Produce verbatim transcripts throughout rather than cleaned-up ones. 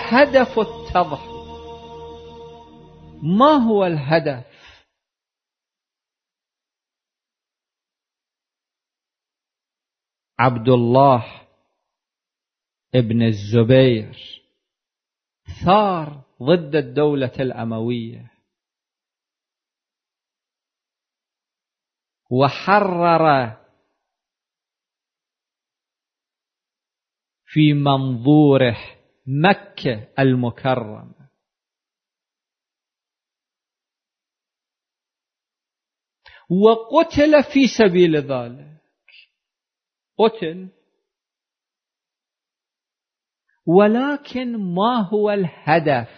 هدف التضحية؟ ما هو الهدف؟ عبد الله ابن الزبير ثار ضد الدولة الأموية وحرر في منظوره مكة المكرمة، وقتل في سبيل ذلك، قتل. ولكن ما هو الهدف؟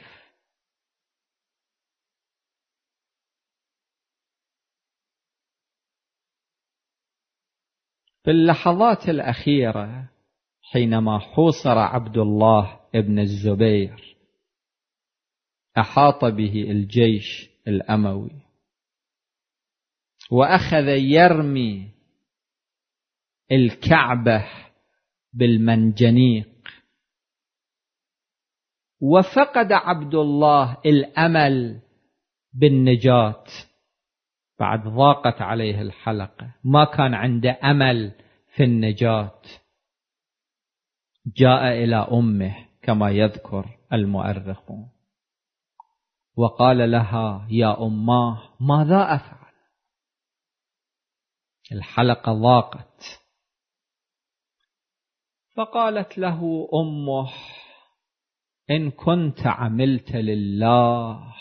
في اللحظات الأخيرة حينما حوصر عبد الله ابن الزبير أحاط به الجيش الأموي وأخذ يرمي الكعبة بالمنجنيق، وفقد عبد الله الأمل بالنجاة بعد ضاقت عليه الحلقة، ما كان عنده أمل في النجاة. جاء إلى أمه كما يذكر المؤرخون وقال لها: يا أماه ماذا أفعل؟ الحلقة ضاقت. فقالت له أمه: إن كنت عملت لله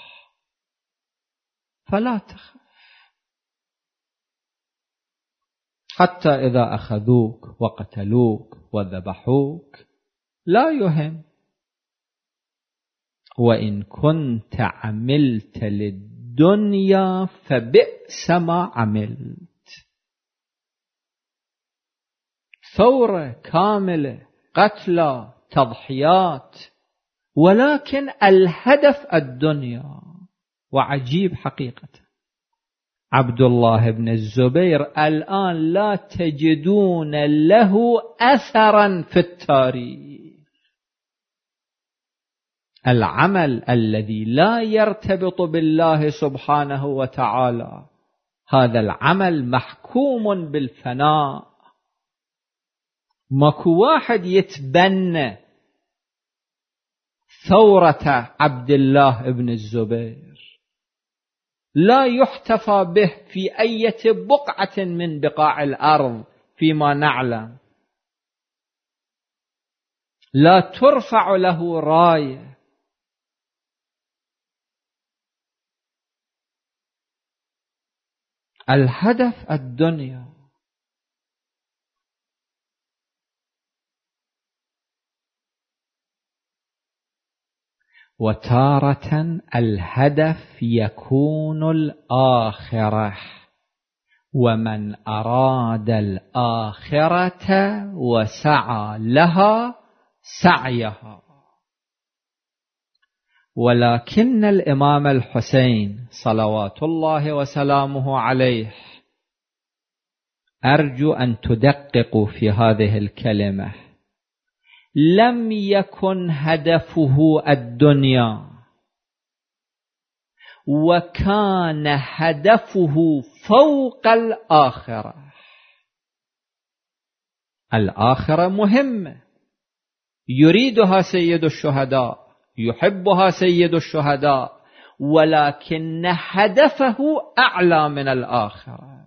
فلا تخف، حتى إذا أخذوك وقتلوك وذبحوك لا يهم، وإن كنت عملت للدنيا فبئس ما عملت. ثورة كاملة، قتلى، تضحيات، ولكن الهدف الدنيا. وعجيب حقيقة، عبد الله بن الزبير الآن لا تجدون له أثرا في التاريخ. العمل الذي لا يرتبط بالله سبحانه وتعالى هذا العمل محكوم بالفناء. ماكو واحد يتبنى ثورة عبد الله بن الزبير، لا يحتفى به في أي بقعة من بقاع الأرض فيما نعلم، لا ترفع له راية. الهدف الدنيا. وتارة الهدف يكون الآخرة، ومن أراد الآخرة وسعى لها سعيها. ولكن الإمام الحسين صلوات الله وسلامه عليه، أرجو أن تدققوا في هذه الكلمة، لم يكن هدفه الدنيا، وكان هدفه فوق الآخرة. الآخرة مهمة، يريدها سيد الشهداء، يحبها سيد الشهداء، ولكن هدفه أعلى من الآخرة.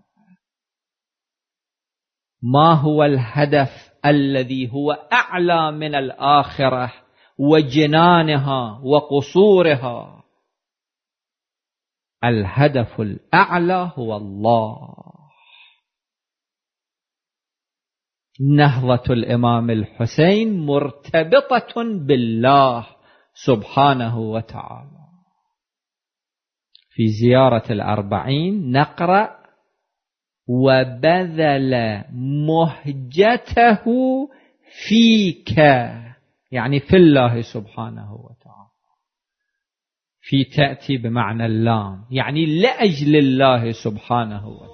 ما هو الهدف الذي هو أعلى من الآخرة وجنانها وقصورها؟ الهدف الأعلى هو الله. نهضة الإمام الحسين مرتبطة بالله سبحانه وتعالى. في زيارة الأربعين نقرأ: وبذل مهجته فيك، يعني في الله سبحانه وتعالى. في تأتي بمعنى اللام، يعني لأجل الله سبحانه وتعالى.